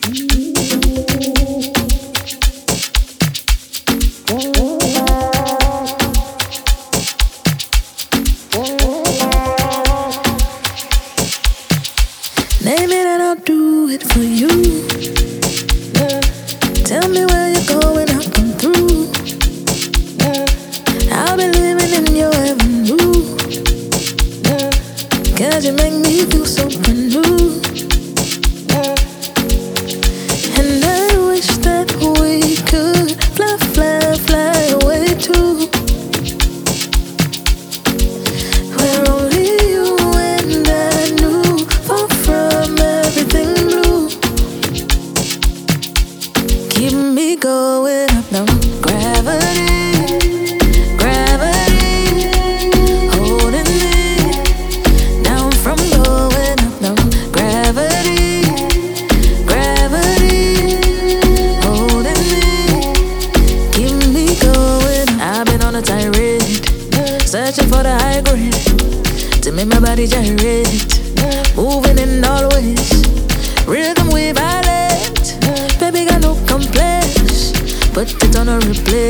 Name it and I'll do it for you. Tell me where you're going, I'll come through. I'll be living in your avenue. Cause you make me feel so brand new. And I wish that we could fly, fly, fly away too. Where only you and I knew, far from everything blue. Keep me going up now. Gravity, gravity, holding me down from going up now. Gravity, gravity, holding me, keep me going. I've been on a tirade, searching for the high grade to make my body gyrate, moving in all ways. Rhythm we violate, baby got no complaints. Put it on a replay.